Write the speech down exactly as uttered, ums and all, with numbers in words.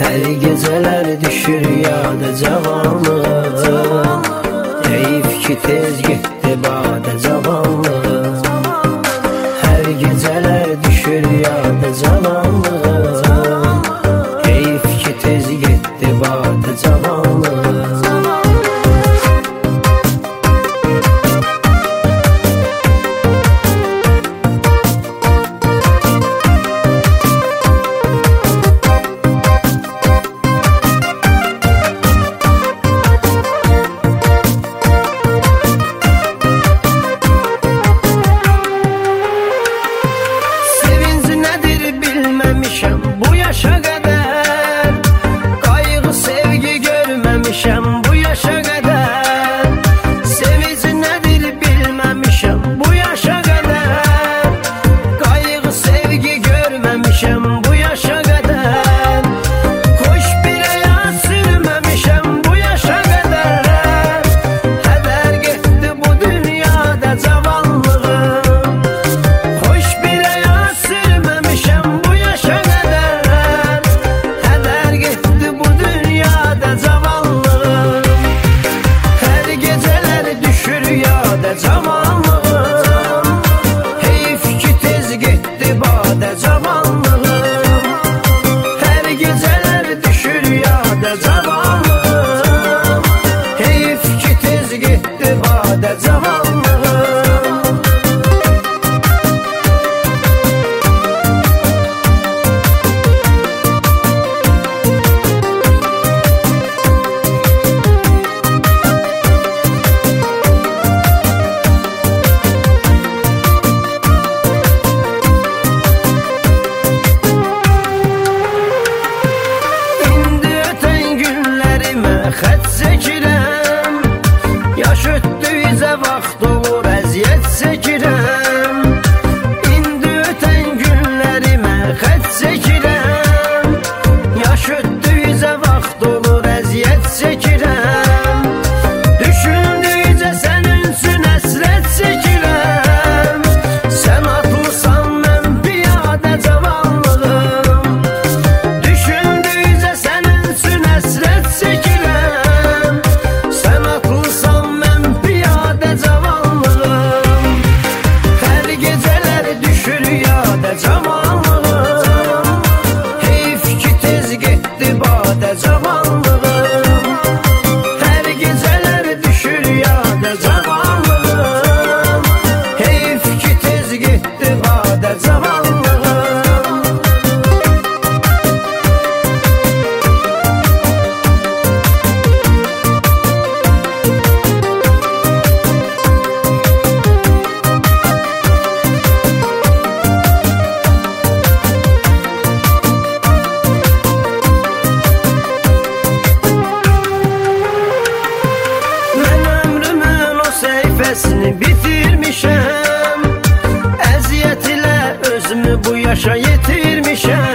Her geceler düşür yada cavanlığım. Heyif ki tez gitti bade cavanlığım. Her geceler düşür yada cavanlığım. Heyif ki tez gitti bade cavanlığım. Bu yaşa kadar kaygı sevgi görmemişim, bu yaşa kadar sevinç nedir bilmemişim, bu yaşa kadar kaygı sevgi görmemişim, bu yaşa kadar hoş bir hayat sürmemişim, bu yaşa kadar heder gitti bu dünyada cavanlığım. Hoş bir hayat sürmemişim, bu yaşa cavanlığım. Heyif ki tez gitti bade cavanlığım. Her geceler düşür yada cavanlığım. Heyif ki tez gitti bade cavanlığım. Xət çəkirəm, yaş ötdüyüzə vaxt olur əziyyət çəkirəm. İndi ötən günlərimə xət çəkirəm, yaş ötdüyüzə vaxt olur əziyyət çəkirəm. Düşündüyücə sənin üçün həsrət çəkirəm. Sən atlısan mən piyadə cavanlığım. Düşündüyücə sənin üçün həsrət çəkirəm. Cavanlığım, heyif ki tez gitti bade cavanlığım. Her geceler düşür yada cavanlığım. Heyif ki tez gitti bade cavanlığım. Bitirmişəm, əziyyət ilə özümü bu yaşa yetirmişəm.